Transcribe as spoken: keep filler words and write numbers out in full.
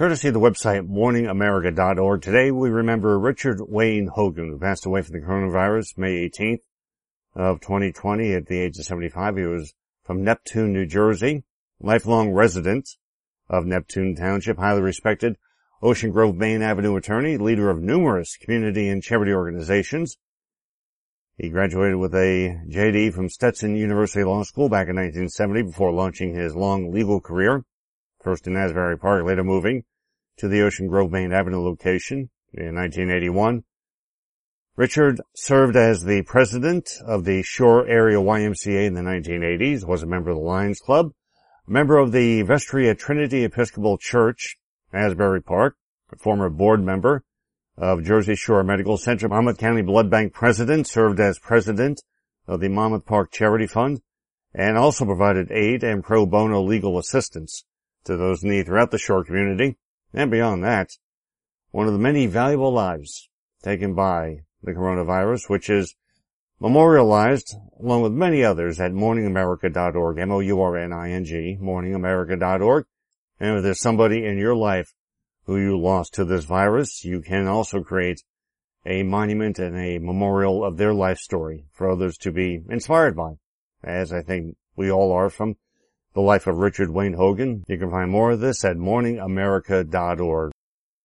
Courtesy of the website morning america dot org. Today we remember Richard Wayne Hogan, who passed away from the coronavirus May eighteenth of twenty twenty at the age of seventy-five. He was from Neptune, New Jersey, lifelong resident of Neptune Township, highly respected Ocean Grove, Main Avenue attorney, leader of numerous community and charity organizations. He graduated with a J D from Stetson University Law School back in nineteen seventy before launching his long legal career, first in Asbury Park, later moving to the Ocean Grove, Main Avenue location in nineteen eighty-one. Richard served as the president of the Shore Area Y M C A in the nineteen eighties, was a member of the Lions Club, a member of the vestry at Trinity Episcopal Church, Asbury Park, a former board member of Jersey Shore Medical Center, Monmouth County Blood Bank president, served as president of the Monmouth Park Charity Fund, and also provided aid and pro bono legal assistance to those in need throughout the Shore community. And beyond that, one of the many valuable lives taken by the coronavirus, which is memorialized along with many others at morning america dot org, M O U R N I N G, morning america dot org. And if there's somebody in your life who you lost to this virus, you can also create a monument and a memorial of their life story for others to be inspired by, as I think we all are from the life of Richard Wayne Hogan. You can find more of this at morning america dot org.